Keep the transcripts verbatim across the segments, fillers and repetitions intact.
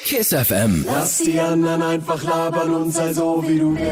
Kiss F M. Lass die anderen einfach labern und sei so, wie du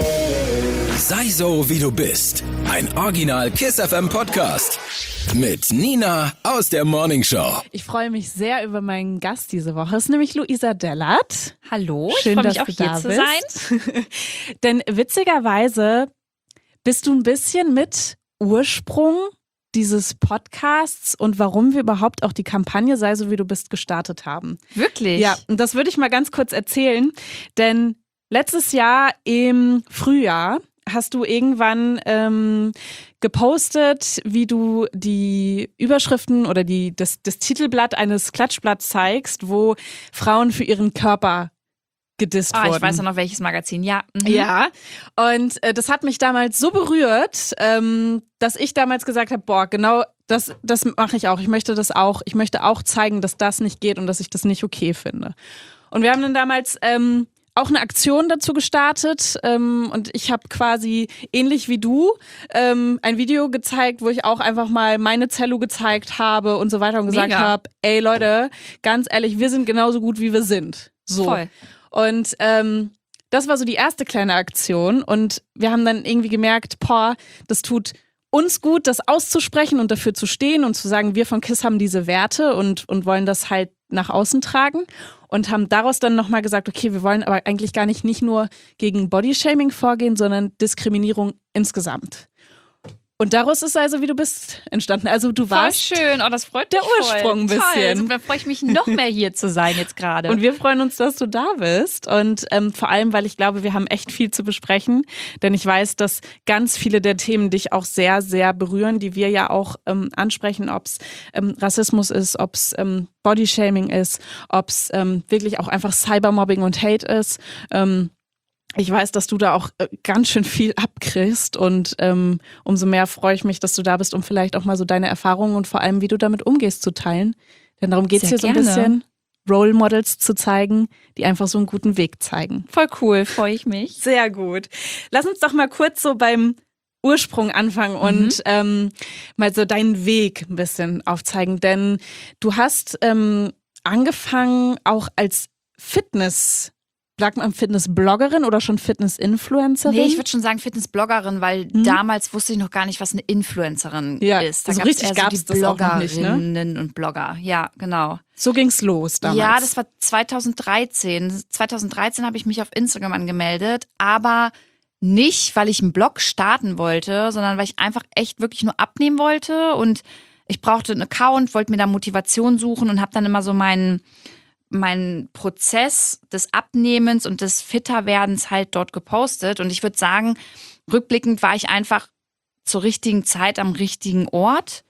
bist. Sei so, wie du bist. Ein Original Kiss F M Podcast. Mit Nina aus der Morning Show. Ich freue mich sehr über meinen Gast diese Woche. Es ist nämlich Luisa Dellert. Hallo, Schön, ich freue mich dass auch du hier da zu bist. sein. Denn witzigerweise bist du ein bisschen mit Ursprung dieses Podcasts und warum wir überhaupt auch die Kampagne Sei so, wie du bist gestartet haben. Wirklich? Ja, und das würde ich mal ganz kurz erzählen, denn letztes Jahr im Frühjahr hast du irgendwann ähm, gepostet, wie du die Überschriften oder die, das, das Titelblatt eines Klatschblatts zeigst, wo Frauen für ihren Körper gedisst Ah, wurden. ich weiß auch noch welches Magazin, ja. Mhm. Ja, und äh, das hat mich damals so berührt, ähm, dass ich damals gesagt habe, boah, genau das, das mache ich auch. Ich möchte das auch, ich möchte auch zeigen, dass das nicht geht und dass ich das nicht okay finde. Und wir haben dann damals ähm, auch eine Aktion dazu gestartet ähm, und ich habe quasi ähnlich wie du ähm, ein Video gezeigt, wo ich auch einfach mal meine Zello gezeigt habe und so weiter und gesagt habe, ey Leute, ganz ehrlich, wir sind genauso gut, wie wir sind. So. Voll. Und ähm, das war so die erste kleine Aktion und wir haben dann irgendwie gemerkt, boah, das tut uns gut, das auszusprechen und dafür zu stehen und zu sagen, wir von KISS haben diese Werte und, und wollen das halt nach außen tragen und haben daraus dann nochmal gesagt, okay, wir wollen aber eigentlich gar nicht, nicht nur gegen Bodyshaming vorgehen, sondern Diskriminierung insgesamt. Und daraus ist also, wie du bist, entstanden. Also du Voll warst schön, oh, das freut der mich Ursprung voll. ein bisschen. Toll. Also, da freue ich mich noch mehr hier zu sein jetzt gerade. Und wir freuen uns, dass du da bist. Und ähm, vor allem, weil ich glaube, wir haben echt viel zu besprechen. Denn ich weiß, dass ganz viele der Themen dich auch sehr, sehr berühren, die wir ja auch ähm, ansprechen, ob es ähm, Rassismus ist, ob es ähm, Bodyshaming ist, ob es ähm, wirklich auch einfach Cybermobbing und Hate ist. Ähm, Ich weiß, dass du da auch ganz schön viel abkriegst und ähm, umso mehr freue ich mich, dass du da bist, um vielleicht auch mal so deine Erfahrungen und vor allem, wie du damit umgehst, zu teilen. Denn darum geht es hier so ein gerne. bisschen, Role Models zu zeigen, die einfach so einen guten Weg zeigen. Voll cool, freue ich mich. Sehr gut. Lass uns doch mal kurz so beim Ursprung anfangen und Mhm. ähm, mal so deinen Weg ein bisschen aufzeigen. Denn du hast ähm, angefangen auch als Fitness Sagt man Fitness-Bloggerin oder schon Fitness-Influencerin? Nee, ich würde schon sagen Fitness-Bloggerin, weil Mhm. damals wusste ich noch gar nicht, was eine Influencerin Ja, ist. Da so gab's richtig eher so gab's die das auch noch nicht, ne? Bloggerinnen und Blogger. Ja, genau. So ging's los damals. Ja, das war zweitausenddreizehn. zweitausenddreizehn habe ich mich auf Instagram angemeldet, aber nicht, weil ich einen Blog starten wollte, sondern weil ich einfach echt wirklich nur abnehmen wollte und ich brauchte einen Account, wollte mir da Motivation suchen und habe dann immer so meinen meinen Prozess des Abnehmens und des Fitterwerdens halt dort gepostet. Und ich würde sagen, rückblickend war ich einfach zur richtigen Zeit am richtigen Ort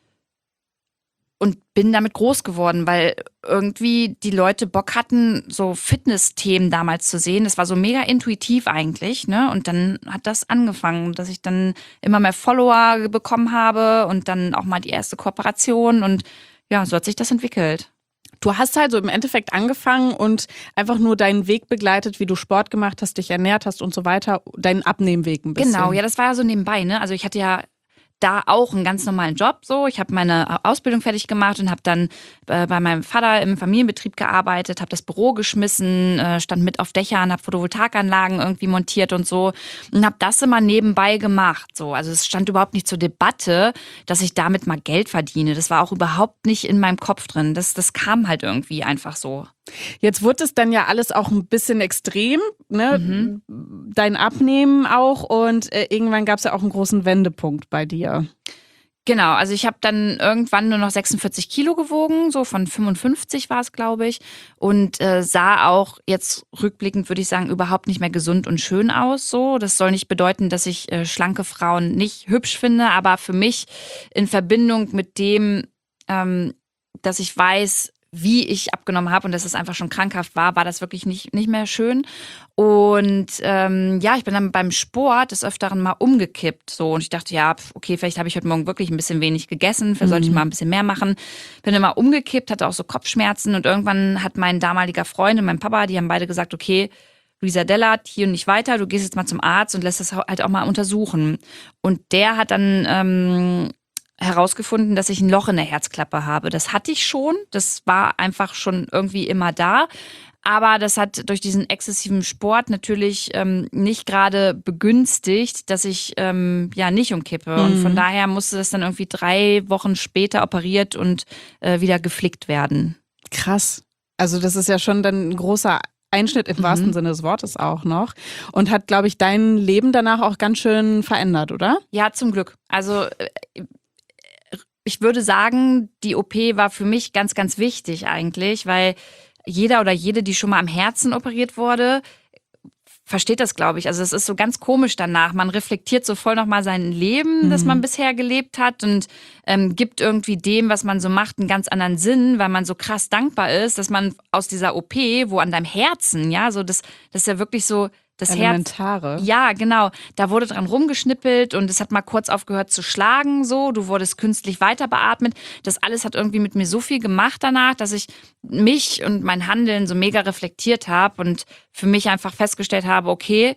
und bin damit groß geworden, weil irgendwie die Leute Bock hatten, so Fitness-Themen damals zu sehen. Das war so mega intuitiv eigentlich, ne? Und dann hat das angefangen, dass ich dann immer mehr Follower bekommen habe und dann auch mal die erste Kooperation und ja, so hat sich das entwickelt. Du hast halt so im Endeffekt angefangen und einfach nur deinen Weg begleitet, wie du Sport gemacht hast, dich ernährt hast und so weiter, deinen Abnehmweg ein bisschen. Genau, ja, das war ja so nebenbei, ne? Also ich hatte ja da auch einen ganz normalen Job so. Ich habe meine Ausbildung fertig gemacht und habe dann äh, bei meinem Vater im Familienbetrieb gearbeitet, habe das Büro geschmissen, äh, stand mit auf Dächern, habe Photovoltaikanlagen irgendwie montiert und so und habe das immer nebenbei gemacht. So, also es stand überhaupt nicht zur Debatte, dass ich damit mal Geld verdiene. Das war auch überhaupt nicht in meinem Kopf drin. Das, das kam halt irgendwie einfach so. Jetzt wurde es dann ja alles auch ein bisschen extrem, ne? Mhm. Dein Abnehmen auch und äh, irgendwann gab es ja auch einen großen Wendepunkt bei dir. Genau, also ich habe dann irgendwann nur noch sechsundvierzig Kilo gewogen, so von fünfundfünfzig war es, glaube ich. Und äh, sah auch jetzt rückblickend, würde ich sagen, überhaupt nicht mehr gesund und schön aus. So, das soll nicht bedeuten, dass ich äh, schlanke Frauen nicht hübsch finde, aber für mich in Verbindung mit dem, ähm, dass ich weiß, wie ich abgenommen habe und dass es einfach schon krankhaft war, war das wirklich nicht, nicht mehr schön. Und ähm, ja, ich bin dann beim Sport des Öfteren mal umgekippt. So, und ich dachte, ja, okay, vielleicht habe ich heute Morgen wirklich ein bisschen wenig gegessen, vielleicht sollte ich mal ein bisschen mehr machen. Bin dann mal umgekippt, hatte auch so Kopfschmerzen und irgendwann hat mein damaliger Freund und mein Papa, die haben beide gesagt, okay, Luisa Dellert, hier und nicht weiter, du gehst jetzt mal zum Arzt und lässt das halt auch mal untersuchen. Und der hat dann ähm, herausgefunden, dass ich ein Loch in der Herzklappe habe. Das hatte ich schon, das war einfach schon irgendwie immer da. Aber das hat durch diesen exzessiven Sport natürlich ähm, nicht gerade begünstigt, dass ich ähm, ja nicht umkippe. Mhm. Und von daher musste das dann irgendwie drei Wochen später operiert und äh, wieder geflickt werden. Krass. Also das ist ja schon dann ein großer Einschnitt im mhm. wahrsten Sinne des Wortes auch noch. Und hat, glaube ich, dein Leben danach auch ganz schön verändert, oder? Ja, zum Glück. Also ich würde sagen, die O P war für mich ganz, ganz wichtig eigentlich, weil jeder oder jede, die schon mal am Herzen operiert wurde, versteht das, glaube ich. Also es ist so ganz komisch danach. Man reflektiert so voll nochmal sein Leben, mhm. das man bisher gelebt hat und ähm, gibt irgendwie dem, was man so macht, einen ganz anderen Sinn, weil man so krass dankbar ist, dass man aus dieser O P, wo an deinem Herzen, ja, so das, das ist ja wirklich so das Elementare. Herz. Ja, genau. Da wurde dran rumgeschnippelt und es hat mal kurz aufgehört zu schlagen, so. Du wurdest künstlich weiter beatmet. Das alles hat irgendwie mit mir so viel gemacht danach, dass ich mich und mein Handeln so mega reflektiert habe und für mich einfach festgestellt habe, okay,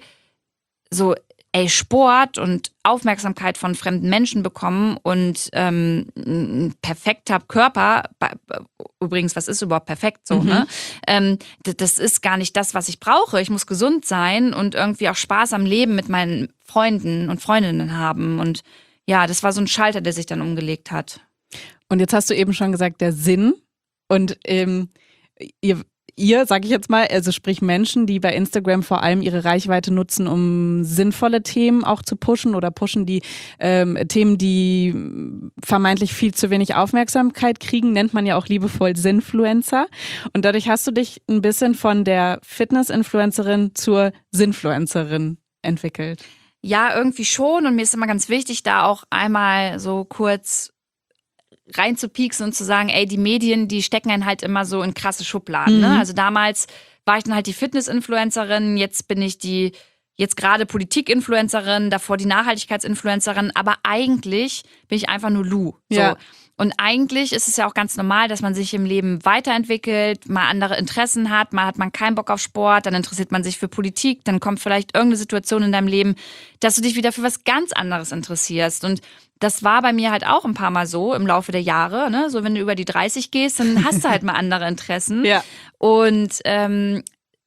so, ey, Sport und Aufmerksamkeit von fremden Menschen bekommen und ähm, ein perfekter Körper, übrigens, was ist überhaupt perfekt so, mhm. ne? Ähm, das ist gar nicht das, was ich brauche. Ich muss gesund sein und irgendwie auch Spaß am Leben mit meinen Freunden und Freundinnen haben. Und ja, das war so ein Schalter, der sich dann umgelegt hat. Und jetzt hast du eben schon gesagt, der Sinn. Und ähm, ihr Ihr, sage ich jetzt mal, also sprich Menschen, die bei Instagram vor allem ihre Reichweite nutzen, um sinnvolle Themen auch zu pushen oder pushen die ähm, Themen, die vermeintlich viel zu wenig Aufmerksamkeit kriegen, nennt man ja auch liebevoll Sinnfluencer. Und dadurch hast du dich ein bisschen von der Fitness-Influencerin zur Sinnfluencerin entwickelt. Ja, irgendwie schon. Und mir ist immer ganz wichtig, da auch einmal so kurz reinzupieksen und zu sagen, ey, die Medien, die stecken einen halt immer so in krasse Schubladen. Mhm. Ne? Also damals war ich dann halt die Fitness-Influencerin, jetzt bin ich die, jetzt gerade Politik-Influencerin, davor die Nachhaltigkeits-Influencerin, aber eigentlich bin ich einfach nur Lou. So. Ja. Und eigentlich ist es ja auch ganz normal, dass man sich im Leben weiterentwickelt, mal andere Interessen hat, mal hat man keinen Bock auf Sport, dann interessiert man sich für Politik, dann kommt vielleicht irgendeine Situation in deinem Leben, dass du dich wieder für was ganz anderes interessierst. Und das war bei mir halt auch ein paar Mal so im Laufe der Jahre. Ne? So wenn du über die dreißig gehst, dann hast du halt mal andere Interessen. Ja. Und ähm,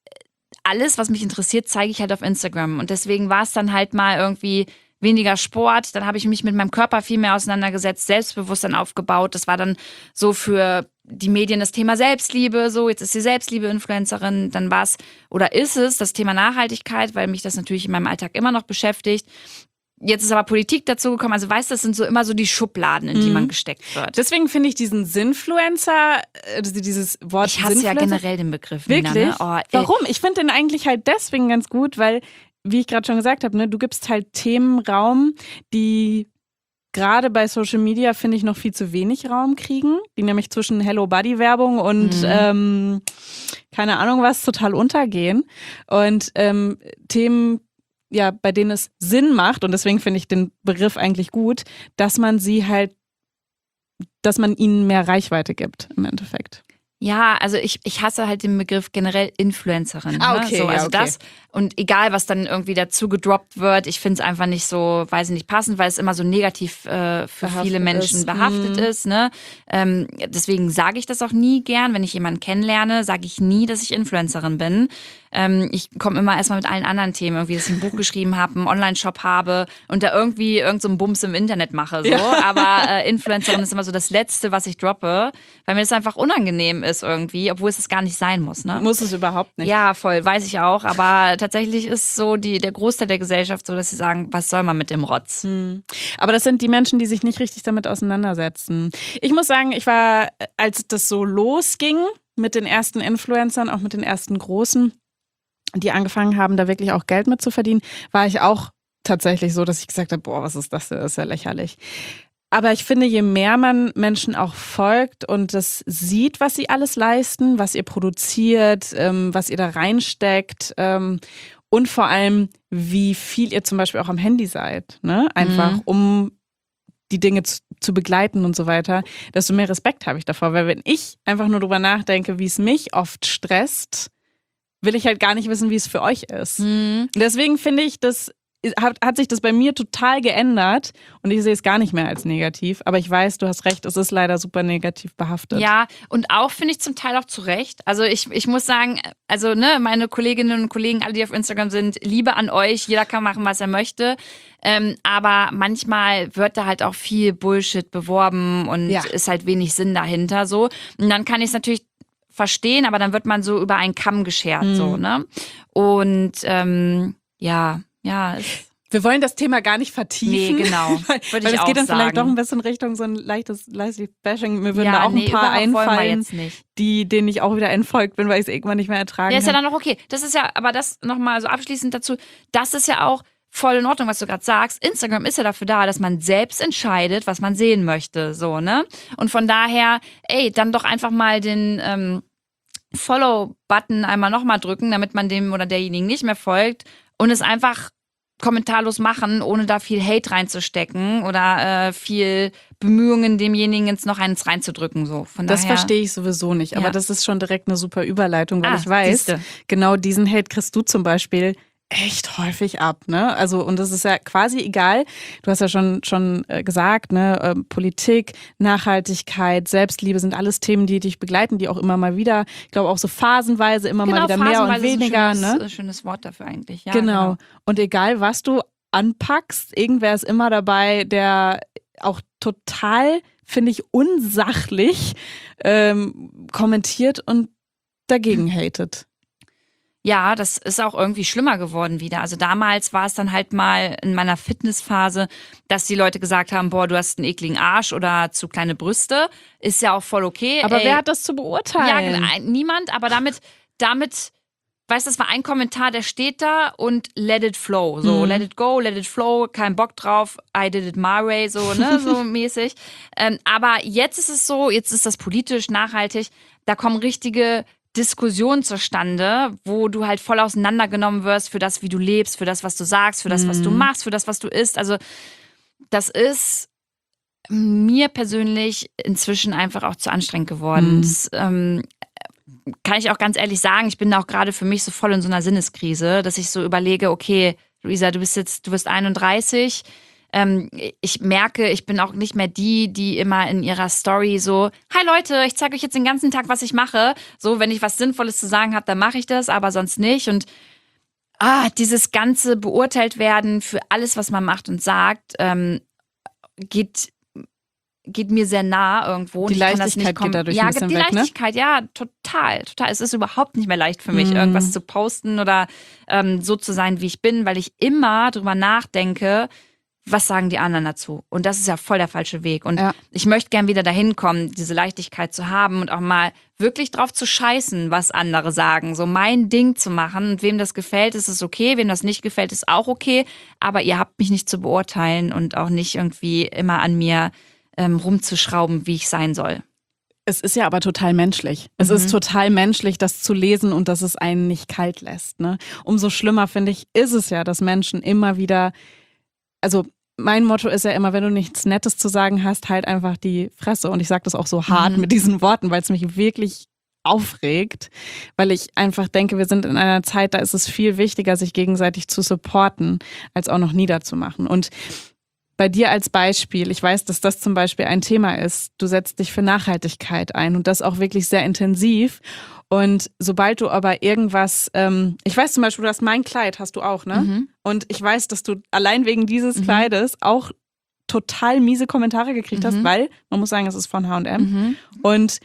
alles, was mich interessiert, zeige ich halt auf Instagram. Und deswegen war es dann halt mal irgendwie weniger Sport. Dann habe ich mich mit meinem Körper viel mehr auseinandergesetzt, Selbstbewusstsein aufgebaut. Das war dann so für die Medien das Thema Selbstliebe. So, jetzt ist sie Selbstliebe-Influencerin. Dann war es oder ist es das Thema Nachhaltigkeit, weil mich das natürlich in meinem Alltag immer noch beschäftigt. Jetzt ist aber Politik dazu gekommen. Also weißt du, das sind so immer so die Schubladen, in die mhm. man gesteckt wird. Deswegen finde ich diesen Sinnfluencer, also dieses Wort Ich hasse ja generell den Begriff. Wirklich? Nina, ne? oh, Warum? Ich finde den eigentlich halt deswegen ganz gut, weil, wie ich gerade schon gesagt habe, ne, du gibst halt Themen Raum, die gerade bei Social Media, finde ich, noch viel zu wenig Raum kriegen, die nämlich zwischen Hello-Buddy-Werbung und mhm. ähm, keine Ahnung was total untergehen. Und ähm, Themen, ja, bei denen es Sinn macht, und deswegen finde ich den Begriff eigentlich gut, dass man sie halt, dass man ihnen mehr Reichweite gibt im Endeffekt. Ja, also ich, ich hasse halt den Begriff generell Influencerin. Ah, okay, ne? so, also ja, okay. das und egal, was dann irgendwie dazu gedroppt wird, ich finde es einfach nicht so, weiß ich nicht, passend, weil es immer so negativ äh, für behaftet viele Menschen ist. behaftet mhm. ist. Ne? Ähm, deswegen sage ich das auch nie gern. Wenn ich jemanden kennenlerne, sage ich nie, dass ich Influencerin bin. Ähm, ich komme immer erstmal mit allen anderen Themen, irgendwie, dass ich ein Buch geschrieben habe, einen Online-Shop habe und da irgendwie irgend so einen Bums im Internet mache. So. Ja. Aber äh, Influencerin ist immer so das Letzte, was ich droppe, weil mir das einfach unangenehm ist irgendwie, obwohl es das gar nicht sein muss. Ne? Muss es überhaupt nicht. Ja, voll, weiß ich auch. Aber tatsächlich ist so die, der Großteil der Gesellschaft so, dass sie sagen, was soll man mit dem Rotz? Hm. Aber das sind die Menschen, die sich nicht richtig damit auseinandersetzen. Ich muss sagen, ich war, als das so losging mit den ersten Influencern, auch mit den ersten Großen, die angefangen haben, da wirklich auch Geld mit zu verdienen, war ich auch tatsächlich so, dass ich gesagt habe, boah, was ist das denn? Das ist ja lächerlich. Aber ich finde, je mehr man Menschen auch folgt und das sieht, was sie alles leisten, was ihr produziert, ähm, was ihr da reinsteckt ähm, und vor allem, wie viel ihr zum Beispiel auch am Handy seid, ne? Einfach mhm. um die Dinge zu, zu begleiten und so weiter, desto mehr Respekt habe ich davor. Weil wenn ich einfach nur drüber nachdenke, wie es mich oft stresst, will ich halt gar nicht wissen, wie es für euch ist. Mhm. Deswegen finde ich das hat, hat sich das bei mir total geändert und ich sehe es gar nicht mehr als negativ. Aber ich weiß, du hast recht, es ist leider super negativ behaftet. Ja, und auch finde ich zum Teil auch zu Recht. Also ich, ich muss sagen, also ne, meine Kolleginnen und Kollegen, alle, die auf Instagram sind, Liebe an euch. Jeder kann machen, was er möchte. Ähm, aber manchmal wird da halt auch viel Bullshit beworben und Ja. ist halt wenig Sinn dahinter so. Und dann kann ich es natürlich verstehen, aber dann wird man so über einen Kamm geschert, Mhm. so, ne? Und ähm, ja, ja, es, Wir wollen das Thema gar nicht vertiefen. Nee, genau. weil Würde weil ich es auch geht dann vielleicht sagen. doch ein bisschen Richtung so ein leichtes, leichtes Bashing. Mir würden ja, da auch nee, ein paar überhaupt wollen wir einfallen, jetzt nicht. die, denen ich auch wieder entfolgt bin, weil ich es irgendwann nicht mehr ertragen Ja, ist ja kann. dann noch okay. Das ist ja, aber das nochmal so abschließend dazu, das ist ja auch voll in Ordnung, was du gerade sagst. Instagram ist ja dafür da, dass man selbst entscheidet, was man sehen möchte, so, ne? Und von daher, ey, dann doch einfach mal den ähm, Follow-Button einmal nochmal drücken, damit man dem oder derjenigen nicht mehr folgt und es einfach kommentarlos machen, ohne da viel Hate reinzustecken oder äh, viel Bemühungen, demjenigen jetzt noch eins reinzudrücken. So. Von Das daher, verstehe ich sowieso nicht, aber Ja. das ist schon direkt eine super Überleitung, weil Ah, ich weiß, siehste. genau diesen Hate kriegst du zum Beispiel echt häufig ab, ne? Also, und das ist ja quasi egal. Du hast ja schon, schon äh, gesagt, ne? Ähm, Politik, Nachhaltigkeit, Selbstliebe sind alles Themen, die dich begleiten, die auch immer mal wieder, ich glaube auch so phasenweise immer genau, mal wieder mehr und phasenweise ist weniger, ein schönes, ne? äh, schönes Wort dafür eigentlich. Ja, Genau. Und egal, was du anpackst, irgendwer ist immer dabei, der auch total, finde ich, unsachlich ähm, kommentiert und dagegen hatet. Ja, das ist auch irgendwie schlimmer geworden wieder. Also damals war es dann halt mal in meiner Fitnessphase, dass die Leute gesagt haben, boah, du hast einen ekligen Arsch oder zu kleine Brüste. Ist ja auch voll okay. Aber Ey, wer hat das zu beurteilen? Ja, genau, niemand, aber damit, damit, weißt du, das war ein Kommentar, der steht da und let it flow. So, Mhm. let it go, let it flow, kein Bock drauf, I did it my way, so, ne, so mäßig. Ähm, aber jetzt ist es so, jetzt ist das politisch, nachhaltig, da kommen richtige Diskussionen zustande, wo du halt voll auseinandergenommen wirst für das, wie du lebst, für das, was du sagst, für das, was du Mhm. machst, für das, was du isst. Also, das ist mir persönlich inzwischen einfach auch zu anstrengend geworden. Mhm. Das, ähm, kann ich auch ganz ehrlich sagen, ich bin da auch gerade für mich so voll in so einer Sinneskrise, dass ich so überlege, okay, Luisa, du bist jetzt, du wirst einunddreißig. Ähm, ich merke, ich bin auch nicht mehr die, die immer in ihrer Story so, hi Leute, ich zeige euch jetzt den ganzen Tag, was ich mache. So, wenn ich was Sinnvolles zu sagen habe, dann mache ich das, aber sonst nicht. Und ah, dieses ganze beurteilt werden für alles, was man macht und sagt, ähm, geht geht mir sehr nah irgendwo. Und Die ich kann das Leichtigkeit nicht kom- geht dadurch ja, ein bisschen die weg, ne? Leichtigkeit, ja, total, total. Es ist überhaupt nicht mehr leicht für mich, Mhm. irgendwas zu posten oder ähm, so zu sein, wie ich bin, weil ich immer drüber nachdenke, was sagen die anderen dazu? Und das ist ja voll der falsche Weg. Und Ja. ich möchte gern wieder dahin kommen, diese Leichtigkeit zu haben und auch mal wirklich drauf zu scheißen, was andere sagen. So mein Ding zu machen. Und wem das gefällt, ist es okay. Wem das nicht gefällt, ist auch okay. Aber ihr habt mich nicht zu beurteilen und auch nicht irgendwie immer an mir ähm, rumzuschrauben, wie ich sein soll. Es ist ja aber total menschlich. Es Mhm. ist total menschlich, das zu lesen und dass es einen nicht kalt lässt. Ne? Umso schlimmer, finde ich, ist es ja, dass Menschen immer wieder, also mein Motto ist ja immer, wenn du nichts Nettes zu sagen hast, halt einfach die Fresse. Und ich sage das auch so hart Mhm. mit diesen Worten, weil es mich wirklich aufregt, weil ich einfach denke, wir sind in einer Zeit, da ist es viel wichtiger, sich gegenseitig zu supporten, als auch noch niederzumachen. Und bei dir als Beispiel, ich weiß, dass das zum Beispiel ein Thema ist. Du setzt dich für Nachhaltigkeit ein und das auch wirklich sehr intensiv. Und sobald du aber irgendwas, ähm, ich weiß zum Beispiel, du hast mein Kleid, hast du auch, ne? Mhm. Und ich weiß, dass du allein wegen dieses Mhm. Kleides auch total miese Kommentare gekriegt hast, Mhm. weil, man muss sagen, es ist von H und M. Mhm. Und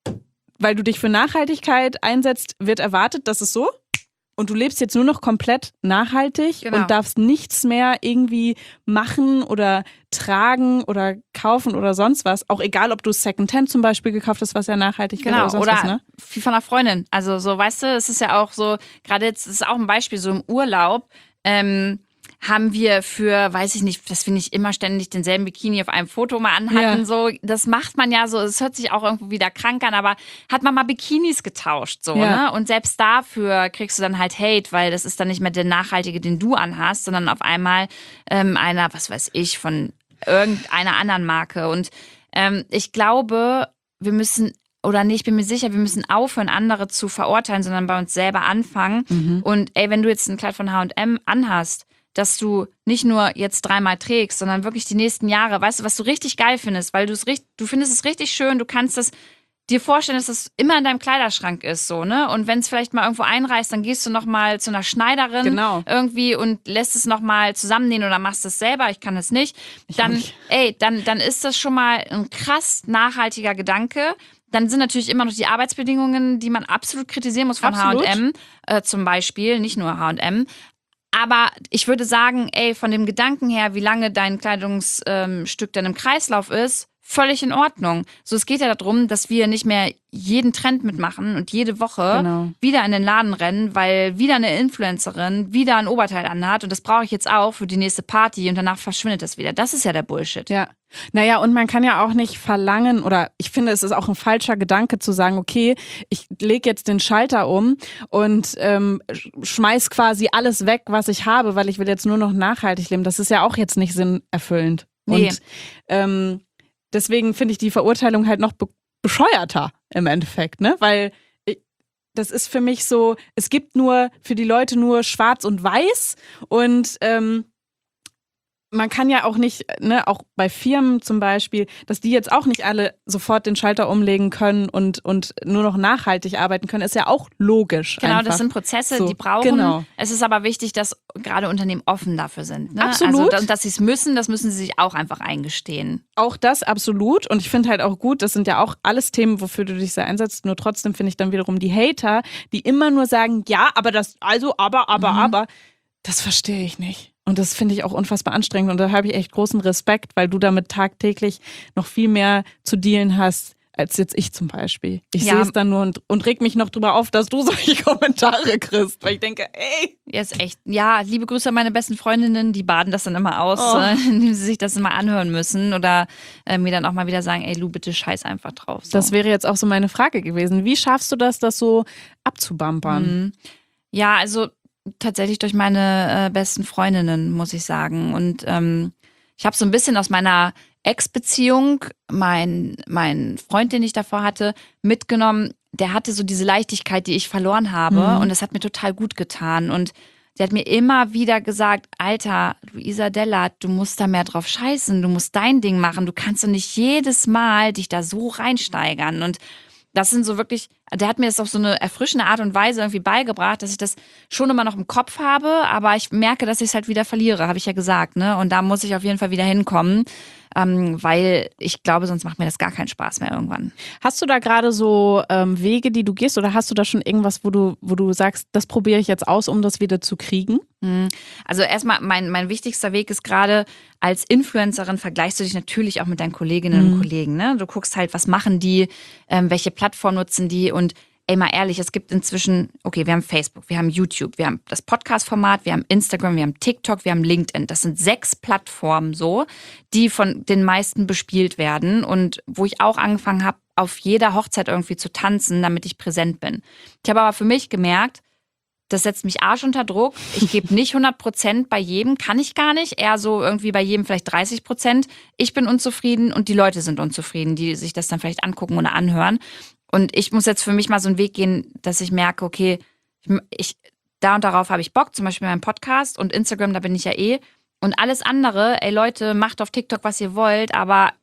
weil du dich für Nachhaltigkeit einsetzt, wird erwartet, dass es so. Und du lebst jetzt nur noch komplett nachhaltig Genau. und darfst nichts mehr irgendwie machen oder tragen oder kaufen oder sonst was. Auch egal, ob du Secondhand zum Beispiel gekauft hast, was ja nachhaltig wäre Genau, oder sonst oder was, ne? wie von einer Freundin. Also so, weißt du, es ist ja auch so, gerade jetzt ist auch ein Beispiel, so im Urlaub ähm, haben wir für, weiß ich nicht, dass wir nicht immer ständig denselben Bikini auf einem Foto mal anhatten. Ja. So, das macht man ja so, es hört sich auch irgendwo wieder krank an, aber hat man mal Bikinis getauscht, so, Ja. ne? Und selbst dafür kriegst du dann halt Hate, weil das ist dann nicht mehr der nachhaltige, den du anhast, sondern auf einmal ähm, einer, was weiß ich, von irgendeiner anderen Marke. Und ähm, ich glaube, wir müssen oder nee, ich bin mir sicher, wir müssen aufhören, andere zu verurteilen, sondern bei uns selber anfangen. Mhm. Und ey, wenn du jetzt ein Kleid von H und M anhast, dass du nicht nur jetzt dreimal trägst, sondern wirklich die nächsten Jahre, weißt du, was du richtig geil findest, weil du es richtig, du findest es richtig schön, du kannst das dir vorstellen, dass das immer in deinem Kleiderschrank ist, so, ne? Und wenn es vielleicht mal irgendwo einreißt, dann gehst du nochmal zu einer Schneiderin Genau. irgendwie und lässt es nochmal zusammennähen oder machst es selber, ich kann es nicht. Dann, nicht. ey, dann, dann ist das schon mal ein krass nachhaltiger Gedanke. Dann sind natürlich immer noch die Arbeitsbedingungen, die man absolut kritisieren muss von H und M, äh, zum Beispiel, nicht nur H und M. Aber ich würde sagen, ey, von dem Gedanken her, wie lange dein Kleidungsstück ähm, dann im Kreislauf ist, völlig in Ordnung. So, es geht ja darum, dass wir nicht mehr jeden Trend mitmachen und jede Woche Genau. wieder in den Laden rennen, weil wieder eine Influencerin wieder ein Oberteil anhat und das brauche ich jetzt auch für die nächste Party und danach verschwindet das wieder. Das ist ja der Bullshit. Ja. Naja, und man kann ja auch nicht verlangen, oder ich finde, es ist auch ein falscher Gedanke zu sagen, okay, ich lege jetzt den Schalter um und ähm, schmeiß quasi alles weg, was ich habe, weil ich will jetzt nur noch nachhaltig leben. Das ist ja auch jetzt nicht sinnerfüllend. Nee. Und ähm, deswegen finde ich die Verurteilung halt noch be- bescheuerter im Endeffekt, ne? Weil ich, das ist für mich so, es gibt nur für die Leute nur schwarz und weiß und ähm, man kann ja auch nicht, ne, auch bei Firmen zum Beispiel, dass die jetzt auch nicht alle sofort den Schalter umlegen können und, und nur noch nachhaltig arbeiten können, ist ja auch logisch. Genau, einfach. das sind Prozesse, So, die brauchen. genau. Es ist aber wichtig, dass gerade Unternehmen offen dafür sind. Ne? Absolut. Also, dass sie es müssen, das müssen sie sich auch einfach eingestehen. Auch das absolut. Und ich finde halt auch gut, das sind ja auch alles Themen, wofür du dich sehr einsetzt. Nur trotzdem finde ich dann wiederum die Hater, die immer nur sagen, ja, aber das, also, aber, aber, Mhm. aber, das verstehe ich nicht. Und das finde ich auch unfassbar anstrengend. Und da habe ich echt großen Respekt, weil du damit tagtäglich noch viel mehr zu dealen hast, als jetzt ich zum Beispiel. Ich Ja. sehe es dann nur und, und reg mich noch drüber auf, dass du solche Kommentare kriegst. Weil ich denke, ey. Ja, ist echt. Ja, liebe Grüße an meine besten Freundinnen, die baden das dann immer aus, Oh. äh, indem sie sich das immer anhören müssen oder äh, mir dann auch mal wieder sagen, ey Lu, bitte scheiß einfach drauf. So. Das wäre jetzt auch so meine Frage gewesen. Wie schaffst du das, das so abzubampern? Mhm. Ja, also tatsächlich durch meine äh, besten Freundinnen, muss ich sagen. Und ähm, ich habe so ein bisschen aus meiner Ex-Beziehung, mein, mein Freund, den ich davor hatte, mitgenommen. Der hatte so diese Leichtigkeit, die ich verloren habe. Mhm. Und das hat mir total gut getan. Und der hat mir immer wieder gesagt, Alter, Luisa Della, du musst da mehr drauf scheißen. Du musst dein Ding machen. Du kannst doch nicht jedes Mal dich da so reinsteigern. Und das sind so wirklich, der hat mir das auf so eine erfrischende Art und Weise irgendwie beigebracht, dass ich das schon immer noch im Kopf habe, aber ich merke, dass ich es halt wieder verliere, habe ich ja gesagt, ne? Und da muss ich auf jeden Fall wieder hinkommen, ähm, weil ich glaube, sonst macht mir das gar keinen Spaß mehr irgendwann. Hast du da gerade so ähm, Wege, die du gehst, oder hast du da schon irgendwas, wo du, wo du sagst, das probiere ich jetzt aus, um das wieder zu kriegen? Also erstmal, mein, mein wichtigster Weg ist gerade, als Influencerin vergleichst du dich natürlich auch mit deinen Kolleginnen Mhm. und Kollegen. Ne? Du guckst halt, was machen die, ähm, welche Plattform nutzen die und ey, mal ehrlich, es gibt inzwischen, okay, wir haben Facebook, wir haben YouTube, wir haben das Podcast-Format, wir haben Instagram, wir haben TikTok, wir haben LinkedIn. Das sind sechs Plattformen so, die von den meisten bespielt werden und wo ich auch angefangen habe, auf jeder Hochzeit irgendwie zu tanzen, damit ich präsent bin. Ich habe aber für mich gemerkt, das setzt mich arsch unter Druck. Ich gebe nicht hundert Prozent bei jedem, kann ich gar nicht. Eher so irgendwie bei jedem vielleicht dreißig Prozent. Ich bin unzufrieden und die Leute sind unzufrieden, die sich das dann vielleicht angucken oder anhören. Und ich muss jetzt für mich mal so einen Weg gehen, dass ich merke, okay, ich, ich da und darauf habe ich Bock, zum Beispiel meinen Podcast und Instagram, da bin ich ja eh. Und alles andere, ey Leute, macht auf TikTok, was ihr wollt, aber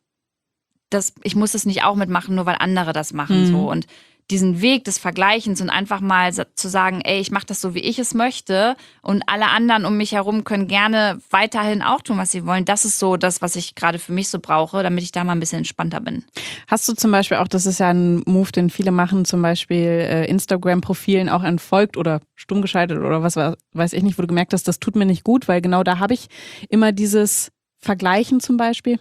das, ich muss es nicht auch mitmachen, nur weil andere das machen. Mhm. So. Und diesen Weg des Vergleichens und einfach mal zu sagen, ey, ich mache das so, wie ich es möchte und alle anderen um mich herum können gerne weiterhin auch tun, was sie wollen. Das ist so das, was ich gerade für mich so brauche, damit ich da mal ein bisschen entspannter bin. Hast du zum Beispiel auch, das ist ja ein Move, den viele machen, zum Beispiel äh, Instagram-Profilen auch entfolgt oder stumm geschaltet oder was weiß ich nicht, wo du gemerkt hast, das tut mir nicht gut, weil genau da habe ich immer dieses Vergleichen zum Beispiel.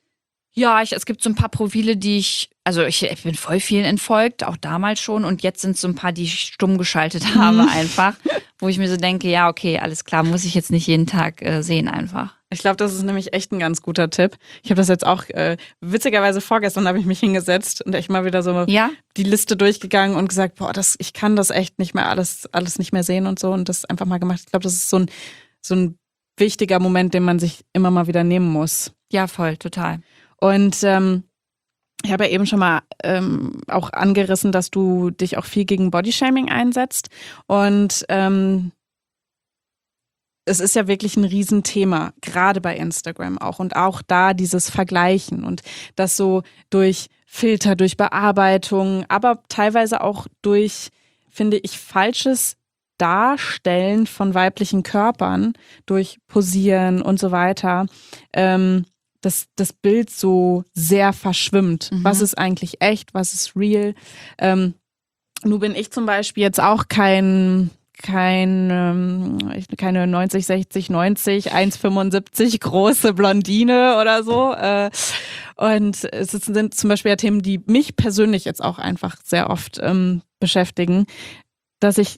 Ja, ich, es gibt so ein paar Profile, die ich, also ich, ich bin voll vielen entfolgt, auch damals schon. Und jetzt sind es so ein paar, die ich stumm geschaltet habe einfach, wo ich mir so denke, ja, okay, alles klar, muss ich jetzt nicht jeden Tag äh, sehen einfach. Ich glaube, das ist nämlich echt ein ganz guter Tipp. Ich habe das jetzt auch, äh, witzigerweise vorgestern habe ich mich hingesetzt und echt mal wieder so Ja? die Liste durchgegangen und gesagt, boah, das, ich kann das echt nicht mehr alles, alles nicht mehr sehen und so und das einfach mal gemacht. Ich glaube, das ist so ein, so ein wichtiger Moment, den man sich immer mal wieder nehmen muss. Ja, voll, total. Und ähm, ich habe ja eben schon mal ähm, auch angerissen, dass du dich auch viel gegen Bodyshaming einsetzt. Und ähm, es ist ja wirklich ein Riesenthema, gerade bei Instagram auch. Und auch da dieses Vergleichen und das so durch Filter, durch Bearbeitung, aber teilweise auch durch, finde ich, falsches Darstellen von weiblichen Körpern, durch Posieren und so weiter, ähm, dass das Bild so sehr verschwimmt. Mhm. Was ist eigentlich echt, was ist real? Ähm, nun bin ich zum Beispiel jetzt auch kein... kein, ähm, keine neunzig, sechzig, neunzig, eins Komma fünfundsiebzig große Blondine oder so. Äh, und es sind zum Beispiel ja Themen, die mich persönlich jetzt auch einfach sehr oft ähm, beschäftigen, dass ich